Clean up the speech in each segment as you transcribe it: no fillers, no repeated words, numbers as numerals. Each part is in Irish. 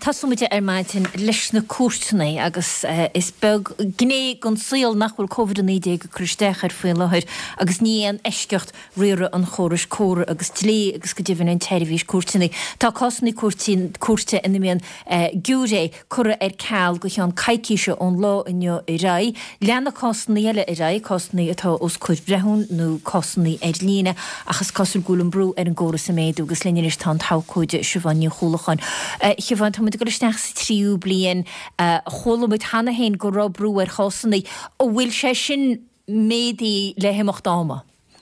tasúide maidin leis na cuairteanna agus is beg gné gon síl nachhfuil COVID-19 go cruisteachar faoin láthir agus ní an eisceocht riire an choris córa agus tlé agus go dtíhann an teirhís cuairteanna. Tá cosnaí cuairte ina mion giúré cura ceall go teán caiiciise ón lá inneo i rá. Leanna cosnaí eile i rá, cosnaí atá os chuid brethún nó cosnaí lína achas cosúil gúlan brú ar an ggóra sa méadú agus leis tá tácóide siomhainne chólacháin. Siomhain tá go isteach sa tríú blion cholamid hana héin go rá brú ar chosannaí ó bhfuil sé sin médaí le himach dáma.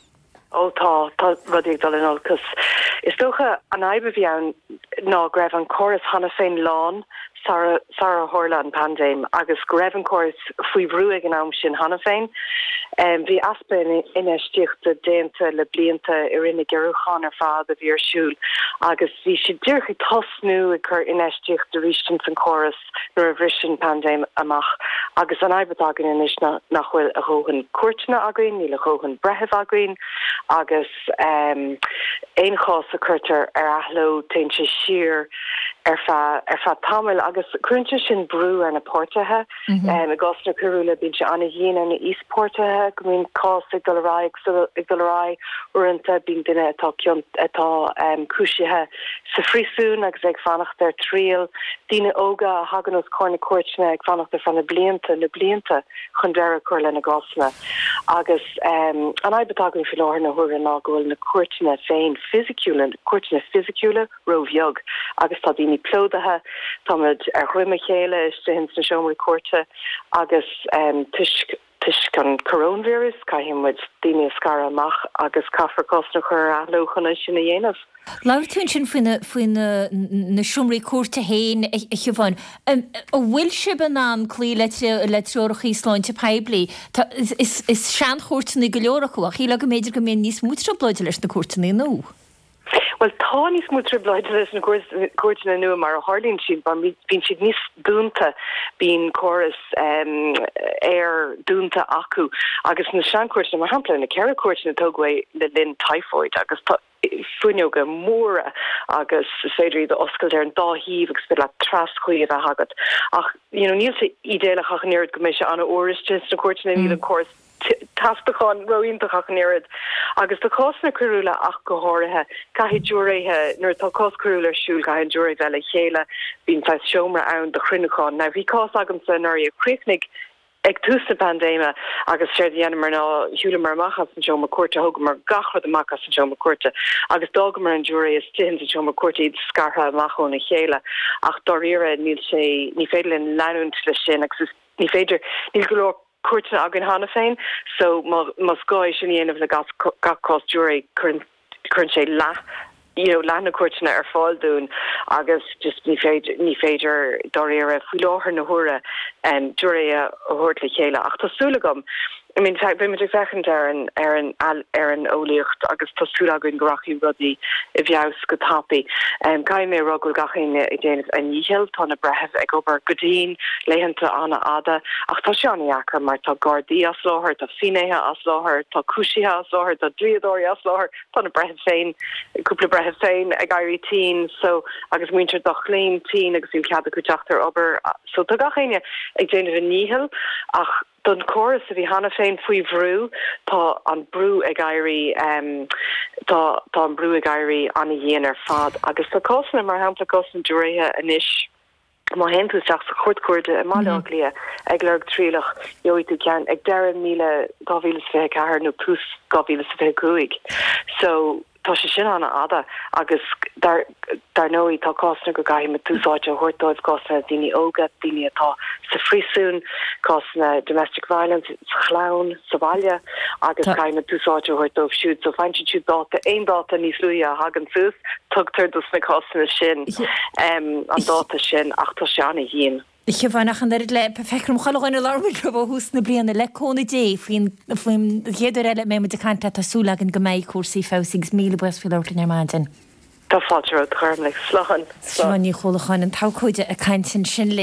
Tá rudí dal cos is dócha an aibe bhí an ná greibh an choras hana féin lán Sarah Horlan pandéim agus greibh an choras faoi brúig an am sin hana féin. Bhí aspa inéistíochta déanta le blianta ar rinne gearúchan ar fád a bhí ar siúil agus bhí si dúrcha tosnú a chur inéistíocht de rístin san choras nuair a bhrisin pandéim amach agus an aibe agan inis nachhfuil a rógan cuairteanna againn, níl a rógan bretheh againn agus éon chás a chuirtar ar athló tainte siar ar fa tamil agus crunte sin brú ar na pórtathe a gosna curúla bín se anna híana na íspórtathe go mín cás ag dulrá uanta bín duine atá cúisithe sa frísún agus ag fannacht ar tríal dína óga a hagan os cóna cuairteanna ag fannacht ar fan na blianta chun deire chuir le na gosna agus an aibe agan fi láir na thuair ná gohfuil na cuairteanna féin cuairteanna fisiciúla roimheog agus tá daoine plódathe táid ar chuime chéile is hin na seomra cuairte agus tuis gan coronavirus caiimiid daoine scara amach agus caafar cosna chur alóchanna sin na dhéanamh. Lair tún sin faoin na siomraí cuairte héin chiomhain. Ó bhfuil siban an clí letrúach Ísláinte peblií is sean cuairteanna go leorachach í le go méidir go mé níos mútra bláide leis na cuairteanna nó. Well, tá níos mútra bláide leis na cuairteanna nua mar a hálíonn siad bín siad níos dúnta bín choras ar dúnta acu agus na sean cuairteanna mar hampla na ceithre cuairteanna tógha le linn typhoid agus fuinneoga móra agus féidirí de oscailt ar an dáhíh agus bit le traschuid a hagad ach níl sé idéalach ach neird go méid se anna óiriste na cuairteanna níl an choras taspachán roiintach ach neird agus tá cosna curúla ach go háirithe caithí dúréithe nuair tá cos curúla siúil caithí dúréith bheile chéile bín feis seomra ann de chruineáin na bhí cos agam san áir chríicnig ag túsa pandéime agus sé dhéanamar ná hiúla mar machchas an seomra cuairte thugam mar gachard amachchas an seomra cuairte agus dágamar an dúré is tin an seomra cuairte iad scartha amachón na chéile ach doíire ní féidir linn leanúnt le sin agus ní féidir níl go cuairte agan hána féin so mas gáid sin dhéanamh le gacás dúré chun sé lena cuairteanna ar fáil dún agus just ní féidir doíire fú láthar na thura dúré a thuirt le chéile ach tásúlagam. I mean, bhí fechant ar an óíocht agus tásúla agan gorachaí rudí I bheas go tapí. Cai mé rugil gachin I déanamh a níhéal tá na bretheh ag obair godín léhananta anna ada ach tá se anna achar mar tá Gardaí as láthir, tá finéthe as láthir, tá cúisithe as láthir, tá dríadóirí as láthir, tá na bretheh féin, cúpla bretheh féin ag airí tí so agus muintear do chlín tí agus bhí cead acu teachtar obair so tá gachéine ag déanamh a níhéal ach don choras a bhí hana féin faoi bhrú tá an brú ag airí tá an brú ag airí anna dhéana ar fad agus tá cosna mar hampla cosna dúréithe inis má henúteach sa chuirtcuirde a mália ag lerg trílach joí tú cean ag 10,224 nó plus 225 so tá sé sin anna ada agus dar nóí tá cosna go gaithim túsáide a thuirtáibh cosna daoine óga daoine atá sa frísún cosna domestic violence chlán sa bhaile agus gaithim túsáide a thuirtáibh siúd so feintin siúd dáta aon dáta níos luí a hagan sús tugtar dus na cosna sin an dáta sin ach tá se anna híon. Ich bhain nach an le fechrum chaáin larmid go hús na blianana le cóna dé faoin chéidir eile mé de canta tásúla an goméid cuasaí fásigh míle buas fi láirtain ar maidin. Tá fáilte chuirm le sláhan. Sláinní cholacháin an tácóide a caiintin sin le